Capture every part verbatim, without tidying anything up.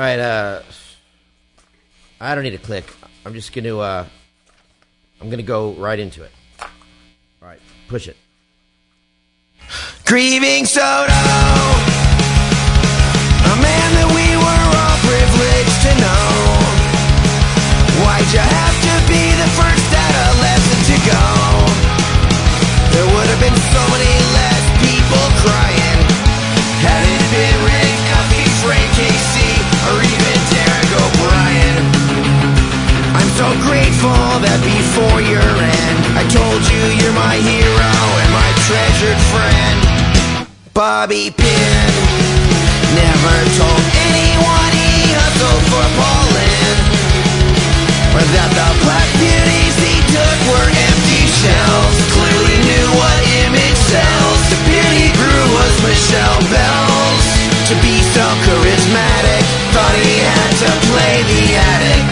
Alright, uh... I don't need a click. I'm just gonna, uh... I'm gonna go right into it. Alright, push it. Grieving Soto, a man that we were all privileged to know. Why'd you have to be the first adolescent to go? There would have been so many less people crying had it been Rick, Elkie, Frank, K C, or even Derek O'Brien. I'm so grateful that before your end I told you you're my hero and my treasured friend. Bobby Pinn never told anyone he hustled for Paulin, or that the black beauties he took were empty shells. Clearly knew what image sells. The beard he grew was Michelle Bell's. To be so charismatic, thought he had to play the addict.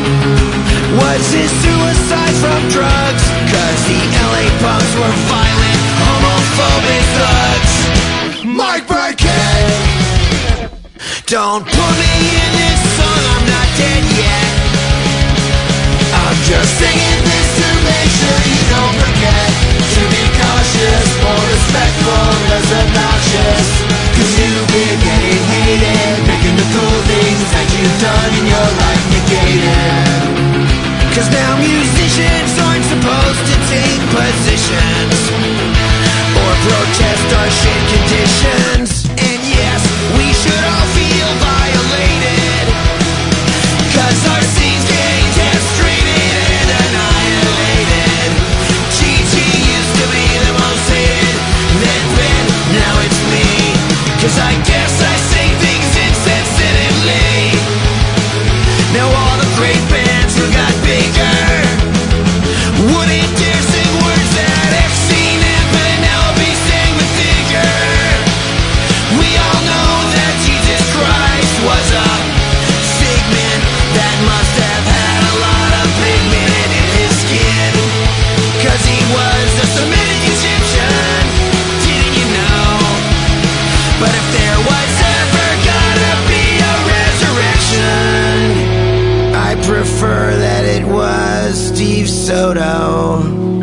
Was his suicide from drugs? Cause the L A punks were violent, homophobic thugs. Mike Burkett, don't put me in this song, I'm not dead yet. I'm just singing this to make sure you don't forget to be cautious, more respectful, less obnoxious. Cause you've been getting hated, making the cool things that you've done in your life negated. Cause now musicians aren't supposed to take positions or protest our shit conditions. And yes, we should all feel violated, cause our scene's getting castrated and annihilated. G G used to be the most hated, then Ben, now it's me. Cause I guess I say things insensitively. Now all the great bands who got bigger wouldn't dare sing words that I've seen and Penelope sang with vigor. We all know that Jesus Christ was a figment that must have had a lot of pigment in his skin, cause he was a Semitic Egyptian, didn't you know? But if there was ever gonna be a resurrection, I prefer that it was Steve Soto.